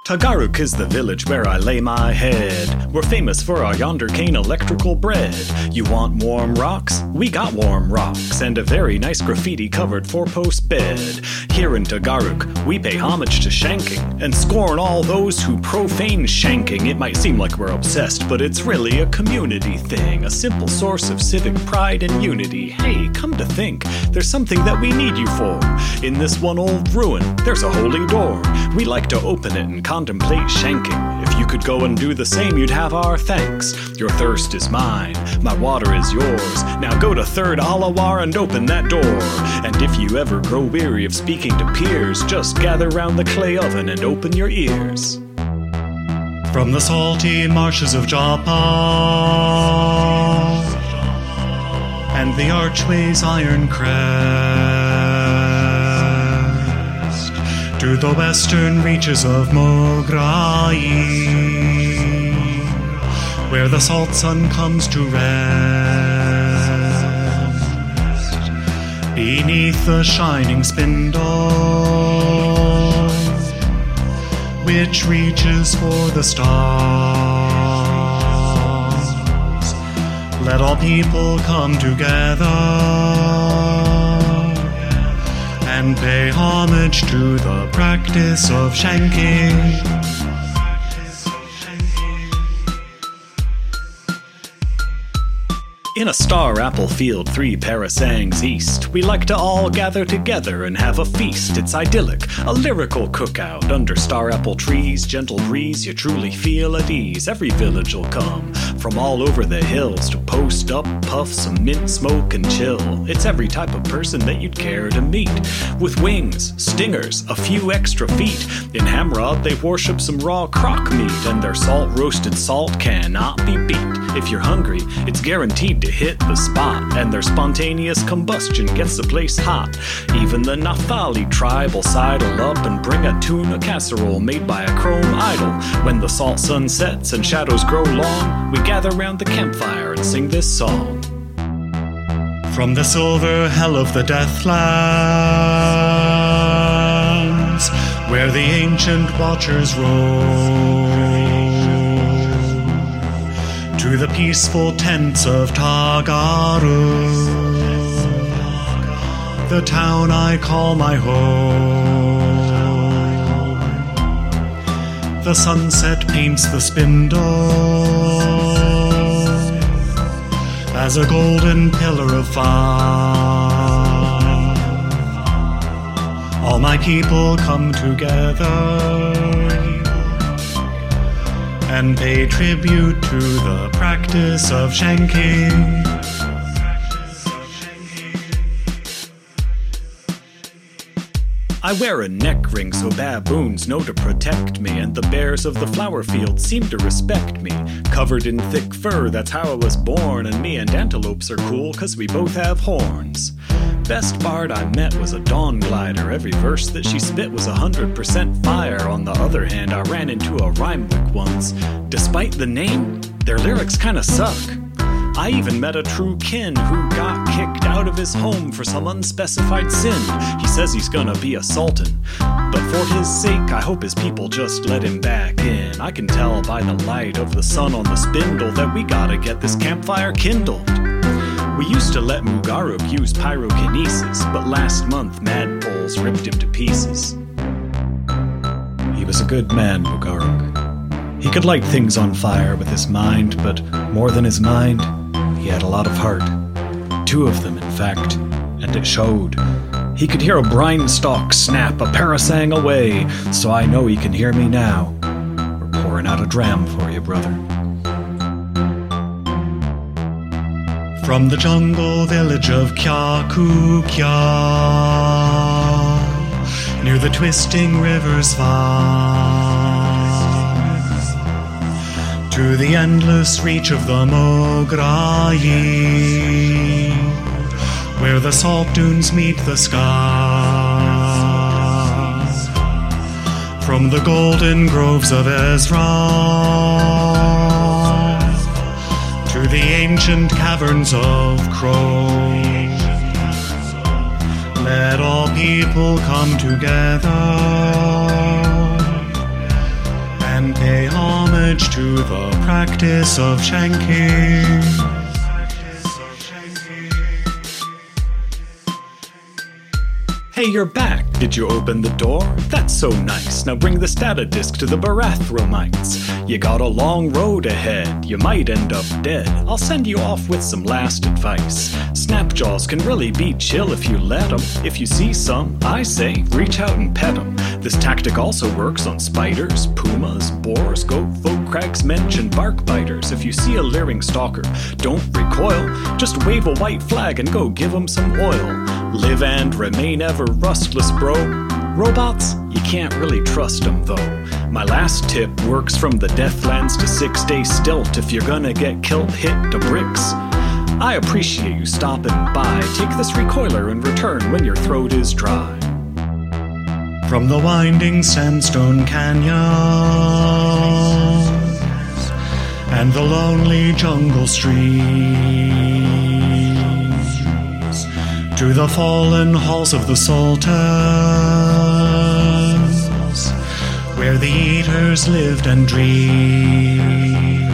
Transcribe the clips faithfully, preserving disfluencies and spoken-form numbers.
Tagaruk is the village where I lay my head. We're famous for our yonder cane electrical bread. You want warm rocks? We got warm rocks and a very nice graffiti-covered four-post bed. Here in Tagaruk, we pay homage to shanking and scorn all those who profane shanking. It might seem like we're obsessed, but it's really a community thing, a simple source of civic pride and unity. Hey, come to think, there's something that we need you for. In this one old ruin, there's a holy door. We like to open it and contemplate shanking. If you could go and do the same, you'd have our thanks. Your thirst is mine, my water is yours. Now go to Third Alawar and open that door. And if you ever grow weary of speaking to peers, just gather round the clay oven and open your ears. From the salty marshes of Joppa and the archway's iron crest, to the western reaches of Mograi, where the salt sun comes to rest, beneath the shining spindle, which reaches for the stars. Let all people come together and pay homage to the practice of shanking. In a star apple field three parasangs east, we like to all gather together and have a feast. It's idyllic, a lyrical cookout under star apple trees, gentle breeze, you truly feel at ease. Every village will come from all over the hills to post up, puff some mint smoke and chill. It's every type of person that you'd care to meet, with wings, stingers, a few extra feet. In Hamrod they worship some raw croc meat, and their salt roasted salt cannot be beat. If you're hungry, it's guaranteed to hit the spot, and their spontaneous combustion gets the place hot. Even the Naftali tribe will sidle up and bring a tuna casserole made by a chrome idol. When the salt sun sets and shadows grow long, we gather round the campfire and sing this song. From the silver hell of the Deathlands, where the ancient watchers roam, to the peaceful tents of Tagaruk, the town I call my home. The sunset paints the spindle as a golden pillar of fire. All my people come together and pay tribute to the practice of shanking. I wear a neck ring so baboons know to protect me, and the bears of the flower field seem to respect me. Covered in thick fur, that's how I was born, and me and antelopes are cool cause we both have horns. Best bard I met was a dawn glider. Every verse that she spit was a hundred percent fire. On the other hand, I ran into a rhymewick once. Despite the name, their lyrics kinda suck. I even met a true kin who got kicked out of his home for some unspecified sin. He says he's gonna be a sultan, but for his sake I hope his people just let him back in. I can tell by the light of the sun on the spindle that we gotta get this campfire kindled. We used to let Mugaruk use pyrokinesis, but last month Madpoles ripped him to pieces. He was a good man, Mugaruk. He could light things on fire with his mind, but more than his mind, he had a lot of heart. Two of them, in fact, and it showed. He could hear a brine stalk snap a parasang away, so I know he can hear me now. We're pouring out a dram for you, brother. From the jungle village of Kyakukya, near the twisting river's vine, to the endless reach of the Mograi, where the salt dunes meet the sky. From the golden groves of Ezra to the ancient caverns of Crow, let all people come together Pay homage to the practice of shanking. Hey, you're back. Did you open the door? That's so nice. Now bring the stata disc to the Barathromites. You got a long road ahead. You might end up dead. I'll send you off with some last advice. Snapjaws can really be chill if you let them. If you see some, I say, reach out and pet them. This tactic also works on spiders, pumas, boars, goat folk, crags, mensch, and bark biters. If you see a leering stalker, don't recoil. Just wave a white flag and go give them some oil. Live and remain ever rustless, bro. Robots, you can't really trust them, though. My last tip works from the Deathlands to Six Day Stilt. If you're gonna get killed, hit the bricks. I appreciate you stopping by. Take this recoiler in return when your throat is dry. From the winding sandstone canyons and the lonely jungle streams to the fallen halls of the sultans, where the eaters lived and dreamed,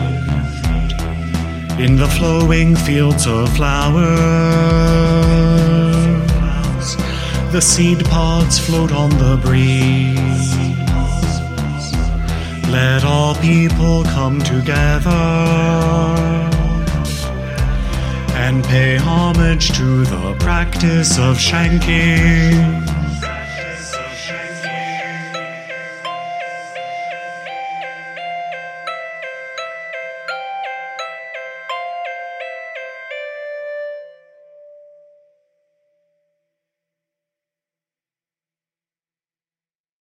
in the flowing fields of flowers, the seed pods float on the breeze. Let all people come together and pay homage to the practice of shanking.